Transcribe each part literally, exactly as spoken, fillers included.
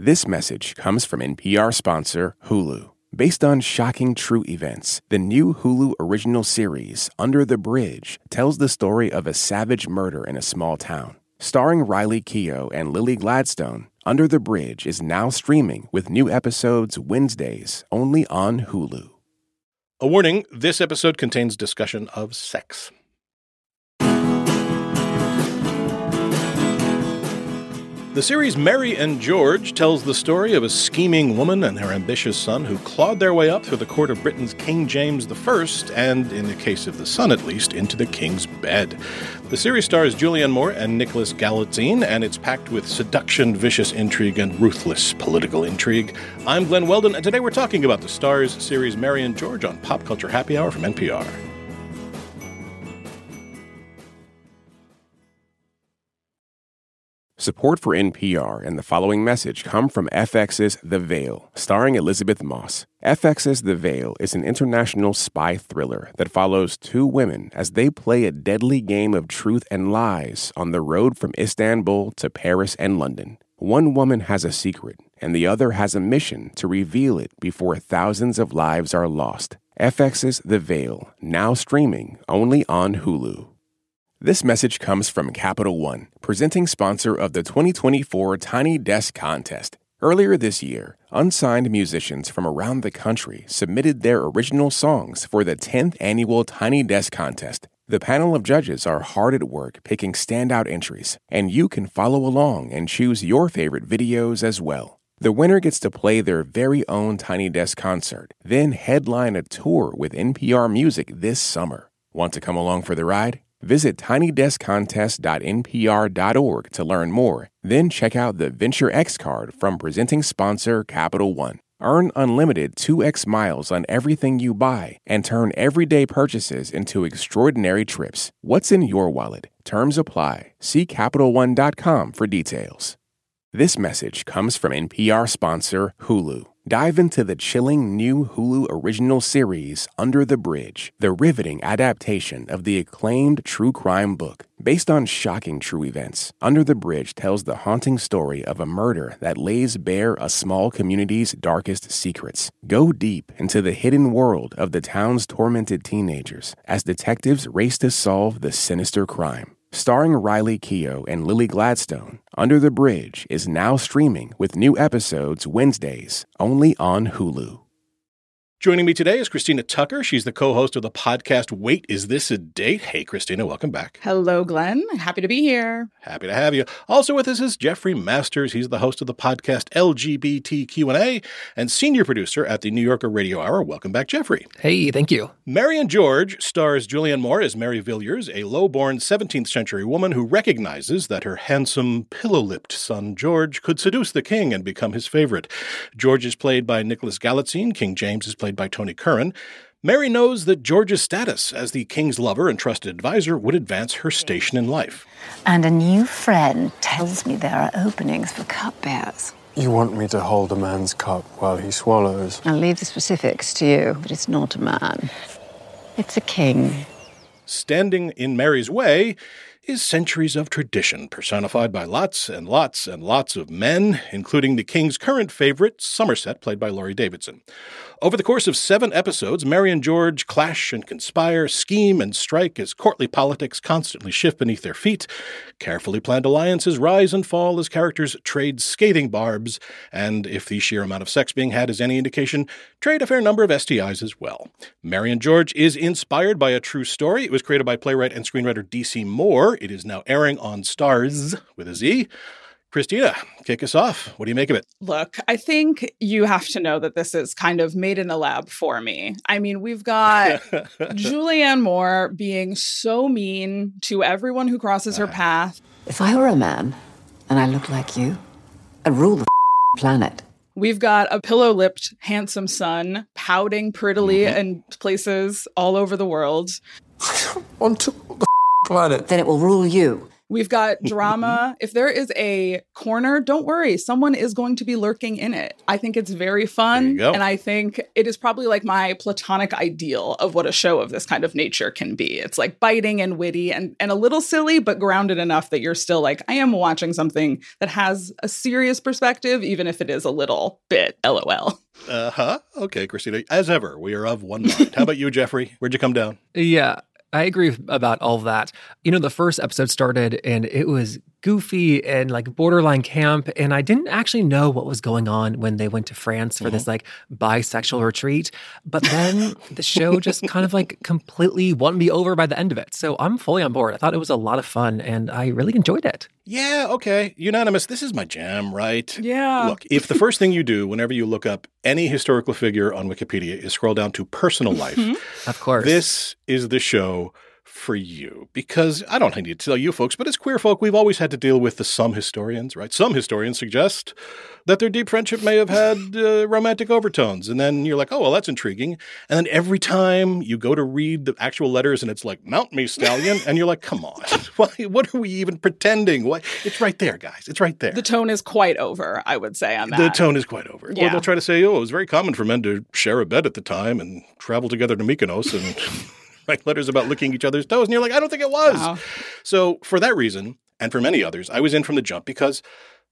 This message comes from N P R sponsor Hulu. Based on shocking true events, the new Hulu original series, Under the Bridge, tells the story of a savage murder in a small town. Starring Riley Keough and Lily Gladstone, Under the Bridge is now streaming with new episodes Wednesdays only on Hulu. A warning, this episode contains discussion of sex. The series Mary and George tells the story of a scheming woman and her ambitious son who clawed their way up through the court of Britain's King James the First, and, in the case of the son at least, into the king's bed. The series stars Julianne Moore and Nicholas Galitzine, and it's packed with seduction, vicious intrigue, and ruthless political intrigue. I'm Glenn Weldon, and today we're talking about the Starz series Mary and George on Pop Culture Happy Hour from N P R. Support for N P R and the following message come from F X's The Veil, starring Elizabeth Moss. F X's The Veil is an international spy thriller that follows two women as they play a deadly game of truth and lies on the road from Istanbul to Paris and London. One woman has a secret, and the other has a mission to reveal it before thousands of lives are lost. F X's The Veil, now streaming only on Hulu. This message comes from Capital One, presenting sponsor of the twenty twenty-four Tiny Desk Contest. Earlier this year, unsigned musicians from around the country submitted their original songs for the tenth annual Tiny Desk Contest. The panel of judges are hard at work picking standout entries, and you can follow along and choose your favorite videos as well. The winner gets to play their very own Tiny Desk concert, then headline a tour with N P R Music this summer. Want to come along for the ride? Visit tiny desk contest dot n p r dot org to learn more. Then check out the Venture X card from presenting sponsor Capital One. Earn unlimited two x miles on everything you buy and turn everyday purchases into extraordinary trips. What's in your wallet? Terms apply. See Capital One dot com for details. This message comes from N P R sponsor Hulu. Dive into the chilling new Hulu original series, Under the Bridge, the riveting adaptation of the acclaimed true crime book. Based on shocking true events, Under the Bridge tells the haunting story of a murder that lays bare a small community's darkest secrets. Go deep into the hidden world of the town's tormented teenagers as detectives race to solve the sinister crime. Starring Riley Keough and Lily Gladstone, Under the Bridge is now streaming with new episodes Wednesdays only on Hulu. Joining me today is Christina Tucker. She's the co-host of the podcast Wait, Is This a Date? Hey, Christina, welcome back. Hello, Glenn. Happy to be here. Happy to have you. Also with us is Jeffrey Masters. He's the host of the podcast L G B T Q and A and senior producer at the New Yorker Radio Hour. Welcome back, Jeffrey. Hey, thank you. Mary and George stars Julianne Moore as Mary Villiers, a low-born seventeenth century woman who recognizes that her handsome, pillow-lipped son George could seduce the king and become his favorite. George is played by Nicholas Galitzine. King James is played by Tony Curran. Mary knows that George's status as the king's lover and trusted advisor would advance her station in life. And a new friend tells me there are openings for cupbearers. You want me to hold a man's cup while he swallows? I'll leave the specifics to you, but it's not a man. It's a king. Standing in Mary's way is centuries of tradition personified by lots and lots and lots of men, including the king's current favorite, Somerset, played by Laurie Davidson. Over the course of seven episodes, Mary and George clash and conspire, scheme and strike as courtly politics constantly shift beneath their feet. Carefully planned alliances rise and fall as characters trade scathing barbs, and if the sheer amount of sex being had is any indication, trade a fair number of S T Is as well. Mary and George is inspired by a true story. It was created by playwright and screenwriter D C Moore. It is now airing on Starz with a Z. Christina, kick us off. What do you make of it? Look, I think you have to know that this is kind of made in a lab for me. I mean, we've got Julianne Moore being so mean to everyone who crosses her path. If I were a man and I looked like you, I'd rule the planet. We've got a pillow-lipped, handsome son pouting prettily mm-hmm. in places all over the world. I don't want to rule the planet. Then it will rule you. We've got drama. If there is a corner, don't worry. Someone is going to be lurking in it. I think it's very fun. And I think it is probably like my platonic ideal of what a show of this kind of nature can be. It's like biting and witty and, and a little silly, but grounded enough that you're still like, I am watching something that has a serious perspective, even if it is a little bit LOL. Uh-huh. Okay, Christina. As ever, we are of one mind. How about you, Jeffrey? Where'd you come down? Yeah. I agree about all of that. You know, the first episode started and it was goofy and like borderline camp. And I didn't actually know what was going on when they went to France for mm-hmm. this like bisexual retreat. But then the show just kind of like completely won me over by the end of it. So I'm fully on board. I thought it was a lot of fun and I really enjoyed it. Yeah, okay. Unanimous. This is my jam, right? Yeah. Look, if the first thing you do whenever you look up any historical figure on Wikipedia is scroll down to personal life, of course, this is the show for you. Because I don't need to tell you folks, but as queer folk, we've always had to deal with the some historians, right? Some historians suggest that their deep friendship may have had uh, romantic overtones. And then you're like, oh, well, that's intriguing. And then every time you go to read the actual letters and it's like, mount me, stallion. And you're like, come on. Why, what are we even pretending? What? It's right there, guys. It's right there. The tone is quite over, I would say, on that. The tone is quite over. Yeah. Or they'll try to say, oh, it was very common for men to share a bed at the time and travel together to Mykonos and write letters about licking each other's toes. And you're like, I don't think it was. Wow. So for that reason, and for many others, I was in from the jump because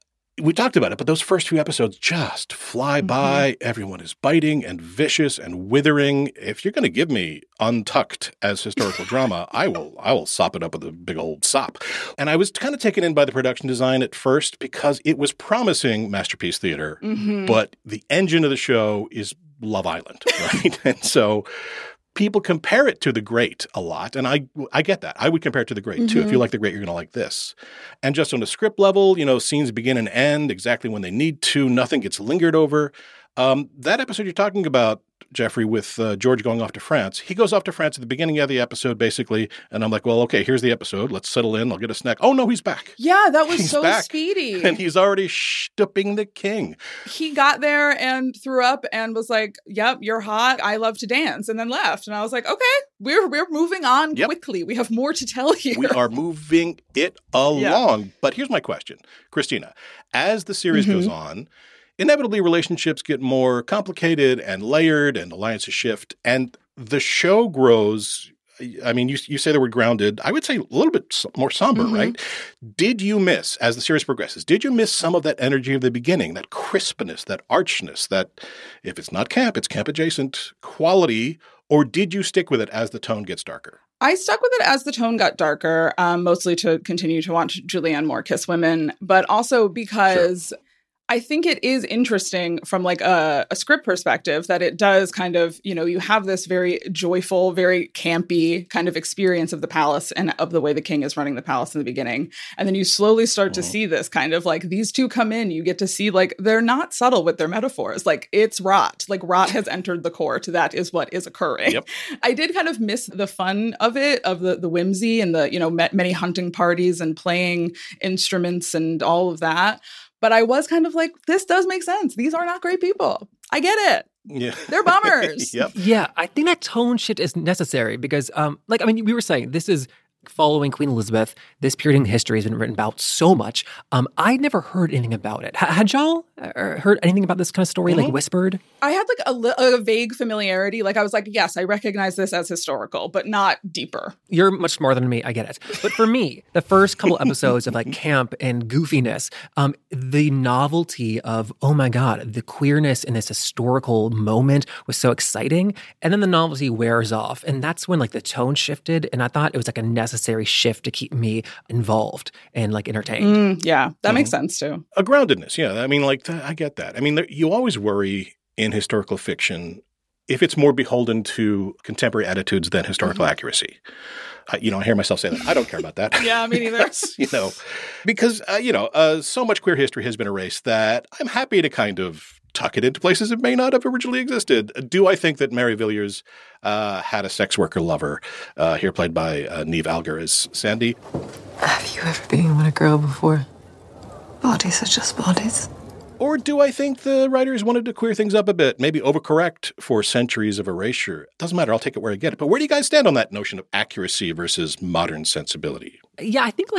we talked about it, but those first few episodes just fly mm-hmm. by. Everyone is biting and vicious and withering. If you're going to give me Untucked as historical drama, I will I will sop it up with a big old sop. And I was kind of taken in by the production design at first because it was promising masterpiece theater, mm-hmm. but the engine of the show is Love Island, right? And so people compare it to The Great a lot, and I I get that. I would compare it to The Great, too. Mm-hmm. If you like The Great, you're going to like this. And just on the script level, you know, scenes begin and end exactly when they need to. Nothing gets lingered over. Um, that episode you're talking about, Jeffrey, with uh, George going off to France, he goes off to France at the beginning of the episode, basically, and I'm like, well, okay, here's the episode. Let's settle in. I'll get a snack. Oh, no, he's back. Yeah, that was he's so back. speedy. And he's already stooping the king. He got there and threw up and was like, yep, you're hot. I love to dance, and then left. And I was like, okay, we're we're moving on yep. quickly. We have more to tell here. We are moving it along. Yeah. But here's my question. Christina, as the series mm-hmm. goes on, inevitably, relationships get more complicated and layered and alliances shift. And the show grows. I mean, you, you say the word grounded. I would say a little bit more somber, mm-hmm. right? Did you miss, as the series progresses, did you miss some of that energy of the beginning, that crispness, that archness, that if it's not camp, it's camp adjacent quality? Or did you stick with it as the tone gets darker? I stuck with it as the tone got darker, um, mostly to continue to watch Julianne Moore kiss women, but also because Sure. I think it is interesting from like a, a script perspective that it does kind of, you know, you have this very joyful, very campy kind of experience of the palace and of the way the king is running the palace in the beginning. And then you slowly start mm-hmm. to see this kind of like these two come in, you get to see like they're not subtle with their metaphors. Like it's rot, like rot has entered the court. That is what is occurring. Yep. I did kind of miss the fun of it, of the, the whimsy and the, you know, many hunting parties and playing instruments and all of that. But I was kind of like, this does make sense. These are not great people. I get it. Yeah. They're bummers. Yep. Yeah, I think that tone shift is necessary because, um, like, I mean, we were saying this is following Queen Elizabeth. This period in history has been written about so much. Um, I'd never heard anything about it. H- had y'all heard anything about this kind of story, mm-hmm. like whispered? I had like a, li- a vague familiarity. Like I was like, yes, I recognize this as historical, but not deeper. You're much smarter than me. I get it. But for me, the first couple episodes of like camp and goofiness, um, the novelty of, oh my God, the queerness in this historical moment was so exciting. And then the novelty wears off. And that's when like the tone shifted. And I thought it was like a necessary shift to keep me involved and like entertained. Mm, yeah, that mm-hmm. makes sense too. A groundedness. Yeah. I mean, like, th- I get that. I mean, there, you always worry in historical fiction if it's more beholden to contemporary attitudes than historical mm-hmm. accuracy. I, you know, I hear myself say that. I don't care about that. Yeah, me neither. You know, because, uh, you know, uh, so much queer history has been erased that I'm happy to kind of tuck it into places it may not have originally existed. Do I think that Mary Villiers uh, had a sex worker lover, uh, here played by uh, Niamh Algar as Sandy? Have you ever been with a girl before? Bodies are just bodies. Or do I think the writers wanted to queer things up a bit, maybe overcorrect for centuries of erasure? Doesn't matter. I'll take it where I get it. But where do you guys stand on that notion of accuracy versus modern sensibility? Yeah, I think like the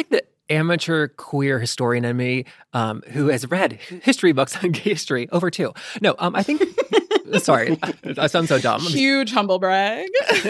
amateur queer historian in me um, who has read history books on gay history over two. No, um, I think... Sorry, I sound so dumb. Huge humble brag.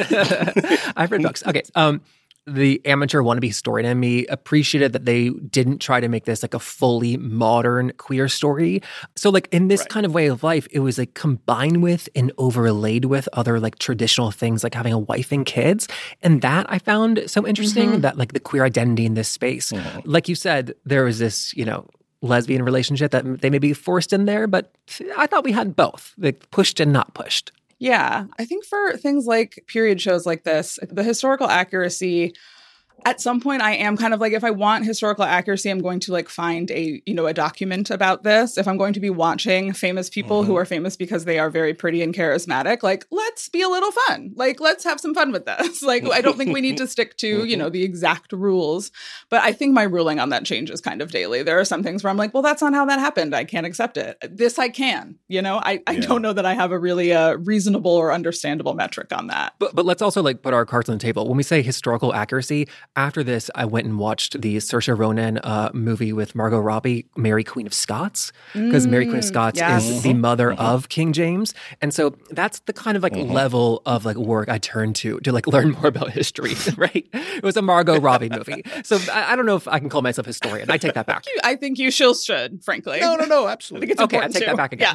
I've read books. Okay, um, the amateur wannabe historian in me appreciated that they didn't try to make this like a fully modern queer story. So like in this right. kind of way of life, it was like combined with and overlaid with other like traditional things like having a wife and kids. And that I found so interesting mm-hmm. that like the queer identity in this space. Mm-hmm. Like you said, there was this, you know, lesbian relationship that they may be forced in there, but I thought we had both, like pushed and not pushed. Yeah, I think for things like period shows like this, the historical accuracy, at some point I am kind of like, if I want historical accuracy, I'm going to like find a, you know, a document about this. If I'm going to be watching famous people mm-hmm. who are famous because they are very pretty and charismatic, like, let's be a little fun. Like, let's have some fun with this. Like, I don't think we need to stick to, you know, the exact rules. But I think my ruling on that changes kind of daily. There are some things where I'm like, well, that's not how that happened. I can't accept it. This I can, you know, I, I yeah. don't know that I have a really uh, reasonable or understandable metric on that. But, but let's also like put our cards on the table. When we say historical accuracy, after this, I went and watched the Saoirse Ronan uh, movie with Margot Robbie, Mary Queen of Scots, because mm, Mary Queen of Scots yes. is the mother mm-hmm. of King James. And so that's the kind of like mm-hmm. level of like work I turned to to like learn more about history, right? It was a Margot Robbie movie. So I, I don't know if I can call myself a historian. I take that back. I think you still should, frankly. No, no, no, absolutely. I think it's okay, I take too. that back again.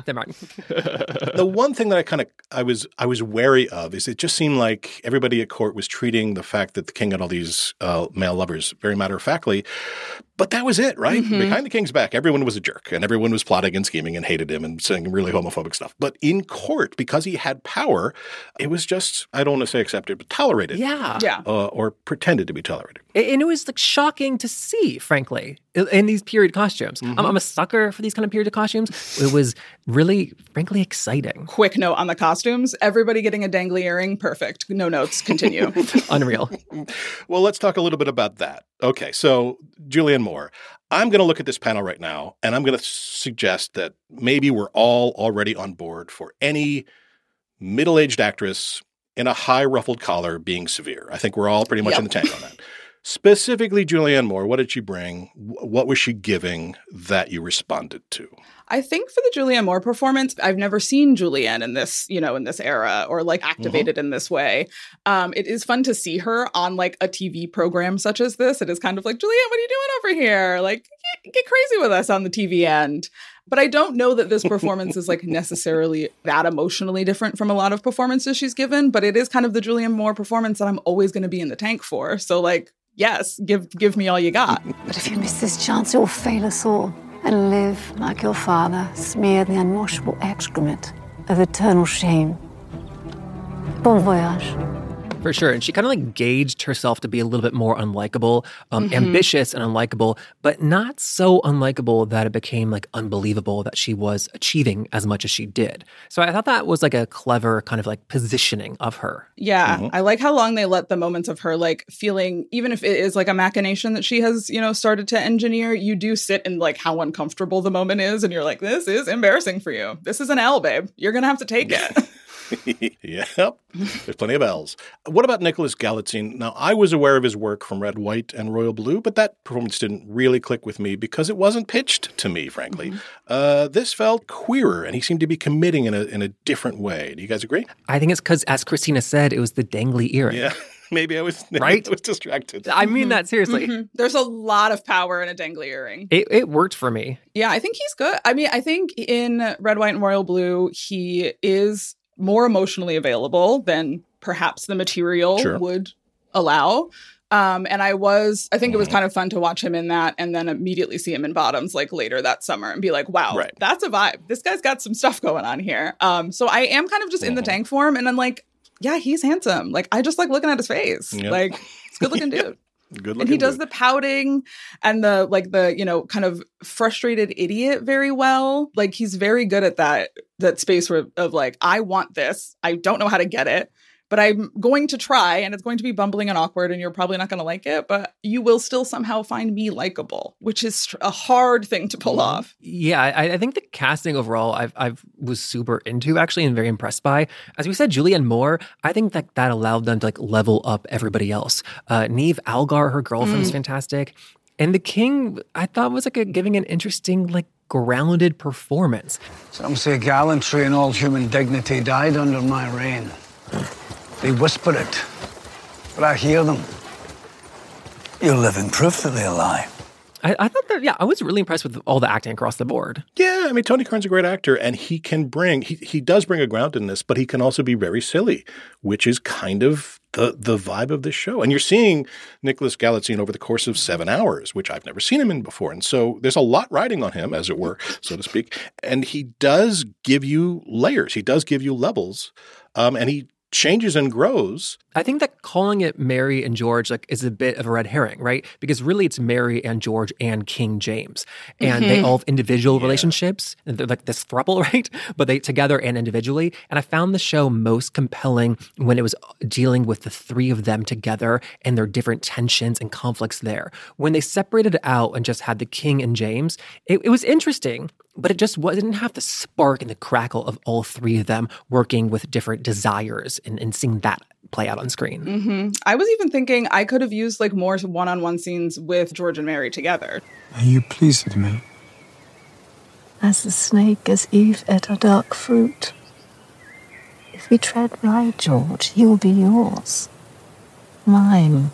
Yeah. The one thing that I kind of I was I was wary of is it just seemed like everybody at court was treating the fact that the king had all these uh, male lovers very matter of factly. But that was it, right? Mm-hmm. Behind the king's back, everyone was a jerk and everyone was plotting and scheming and hated him and saying really homophobic stuff. But in court, because he had power, it was just, I don't want to say accepted, but tolerated. Yeah. yeah. Uh, or pretended to be tolerated. And it was like shocking to see, frankly, in these period costumes. Mm-hmm. I'm, I'm a sucker for these kind of period costumes. It was really, frankly, exciting. Quick note on the costumes. Everybody getting a dangly earring. Perfect. No notes. Continue. Unreal. Well, let's talk a little bit about that. Okay, so Julianne Moore. I'm going to look at this panel right now, and I'm going to suggest that maybe we're all already on board for any middle-aged actress in a high ruffled collar being severe. I think we're all pretty much yep. in the tank on that. Specifically, Julianne Moore, what did she bring? What was she giving that you responded to? I think for the Julianne Moore performance, I've never seen Julianne in this, you know, in this era or like activated mm-hmm. in this way. Um, it is fun to see her on like a T V program such as this. It is kind of like, Julianne, what are you doing over here? Like, get, get crazy with us on the T V end. But I don't know that this performance is like necessarily that emotionally different from a lot of performances she's given. But it is kind of the Julianne Moore performance that I'm always going to be in the tank for. So like, yes, give give me all you got. But if you miss this chance, you'll fail us all and live like your father, smear the unwashable excrement of eternal shame. Bon voyage. For sure. And she kind of like gauged herself to be a little bit more unlikable, um, mm-hmm. ambitious and unlikable, but not so unlikable that it became like unbelievable that she was achieving as much as she did. So I thought that was like a clever kind of like positioning of her. Yeah. Mm-hmm. I like how long they let the moments of her like feeling, even if it is like a machination that she has, you know, started to engineer, you do sit in like how uncomfortable the moment is. And you're like, this is embarrassing for you. This is an L, babe. You're going to have to take it. Yep. There's plenty of L's. What about Nicholas Galitzine? Now, I was aware of his work from Red, White, and Royal Blue, but that performance didn't really click with me because it wasn't pitched to me, frankly. Mm-hmm. Uh, this felt queerer, and he seemed to be committing in a in a different way. Do you guys agree? I think it's because, as Christina said, it was the dangly earring. Yeah. Maybe I was, right? I was distracted. I mean that seriously. Mm-hmm. There's a lot of power in a dangly earring. It, it worked for me. Yeah, I think he's good. I mean, I think in Red, White, and Royal Blue, he is more emotionally available than perhaps the material sure. would allow. Um, and I was, I think it was kind of fun to watch him in that and then immediately see him in Bottoms like later that summer and be like, wow, right. that's a vibe. This guy's got some stuff going on here. Um, so I am kind of just in the tank for him. And I'm like, yeah, he's handsome. Like, I just like looking at his face. Yep. Like, it's a good looking dude. Good and he does dude. the pouting and the like the, you know, kind of frustrated idiot very well. Like he's very good at that, that space where, of like, I want this. I don't know how to get it, but I'm going to try and it's going to be bumbling and awkward and you're probably not going to like it, but you will still somehow find me likable, which is a hard thing to pull mm-hmm. off. Yeah, I, I think the casting overall I've I've was super into actually and very impressed by. As we said, Julianne Moore, I think that that allowed them to like level up everybody else. Uh, Niamh Algar, her girlfriend, mm. is fantastic. And the king, I thought, was like a, giving an interesting, like, grounded performance. Some say gallantry and all human dignity died under my reign. They whisper it, but I hear them. You're living proof that they lie. I, I thought that, yeah, I was really impressed with all the acting across the board. Yeah, I mean, Tony Kern's a great actor, and he can bring, he, he does bring a groundedness, but he can also be very silly, which is kind of the the vibe of this show. And you're seeing Nicholas Galitzine over the course of seven hours, which I've never seen him in before. And so there's a lot riding on him, as it were, so to speak. And he does give you layers. He does give you levels, um, and he changes and grows. I think that calling it Mary and George like is a bit of a red herring, right? Because really it's Mary and George and King James. And mm-hmm. they all have individual yeah. relationships. And they're like this throuple, right? But they together and individually. And I found the show most compelling when it was dealing with the three of them together and their different tensions and conflicts there. When they separated out and just had the King and James, it, it was interesting. But it just was, it didn't have the spark and the crackle of all three of them working with different desires and, and seeing that play out on screen. Mm-hmm. I was even thinking I could have used like more one-on-one scenes with George and Mary together. Are you pleased with me? As the snake, as Eve ate a dark fruit. If we tread right, George, he will be yours. Mine.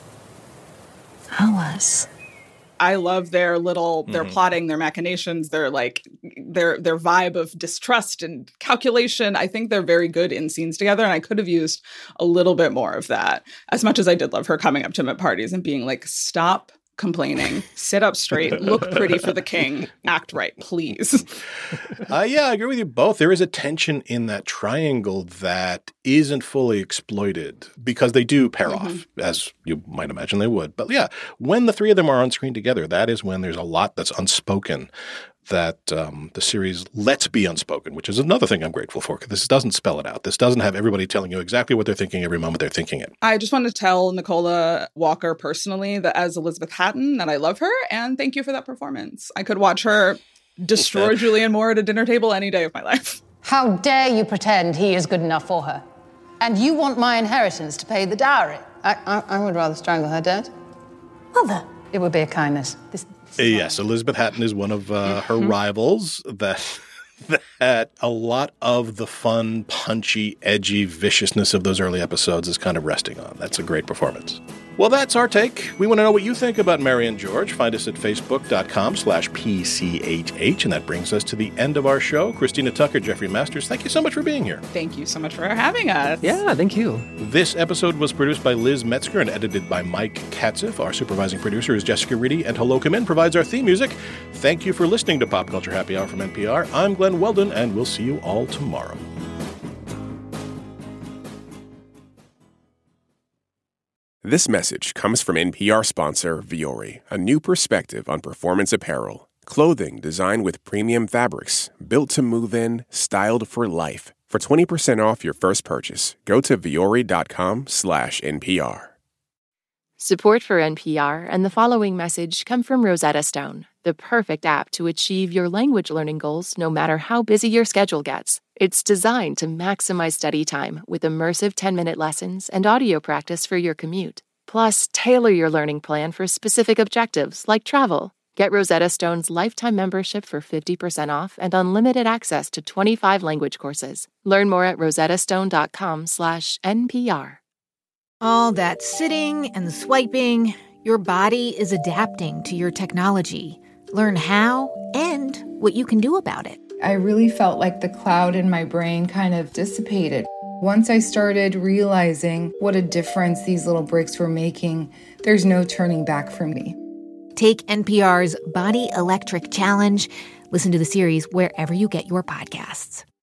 Ours. I love their little, their mm-hmm. plotting, their machinations, their like, their their vibe of distrust and calculation. I think they're very good in scenes together, and I could have used a little bit more of that. As much as I did love her coming up to him at parties and being like, "Stop complaining, sit up straight, look pretty for the king, act right, please." uh, yeah, I agree with you both. There is a tension in that triangle that isn't fully exploited because they do pair mm-hmm. off, as you might imagine they would. But yeah, when the three of them are on screen together, that is when there's a lot that's unspoken that um, the series lets be unspoken, which is another thing I'm grateful for, because this doesn't spell it out. This doesn't have everybody telling you exactly what they're thinking every moment they're thinking it. I just want to tell Nicola Walker personally that as Elizabeth Hatton that I love her, and thank you for that performance. I could watch her destroy Julianne Moore at a dinner table any day of my life. How dare you pretend he is good enough for her? And you want my inheritance to pay the dowry? I, I, I would rather strangle her, Dad. Mother. It would be a kindness. This, this yes, Elizabeth Hatton is one of uh, her mm-hmm. rivals that that a lot of the fun, punchy, edgy viciousness of those early episodes is kind of resting on. That's a great performance. Well, that's our take. We want to know what you think about Mary and George. Find us at facebook.com slash PCHH. And that brings us to the end of our show. Christina Tucker, Jeffrey Masters, thank you so much for being here. Thank you so much for having us. Yeah, thank you. This episode was produced by Liz Metzger and edited by Mike Katziff. Our supervising producer is Jessica Reedy, and Hello Come In provides our theme music. Thank you for listening to Pop Culture Happy Hour from N P R. I'm Glenn Weldon, and we'll see you all tomorrow. This message comes from N P R sponsor Vuori, a new perspective on performance apparel. Clothing designed with premium fabrics, built to move in, styled for life. For twenty percent off your first purchase, go to vuori.com slash NPR. Support for N P R and the following message come from Rosetta Stone, the perfect app to achieve your language learning goals no matter how busy your schedule gets. It's designed to maximize study time with immersive ten-minute lessons and audio practice for your commute. Plus, tailor your learning plan for specific objectives like travel. Get Rosetta Stone's lifetime membership for fifty percent off and unlimited access to twenty-five language courses. Learn more at rosettastone.com slash NPR. All that sitting and swiping, your body is adapting to your technology. Learn how and what you can do about it. I really felt like the cloud in my brain kind of dissipated. Once I started realizing what a difference these little breaks were making, there's no turning back for me. Take N P R's Body Electric Challenge. Listen to the series wherever you get your podcasts.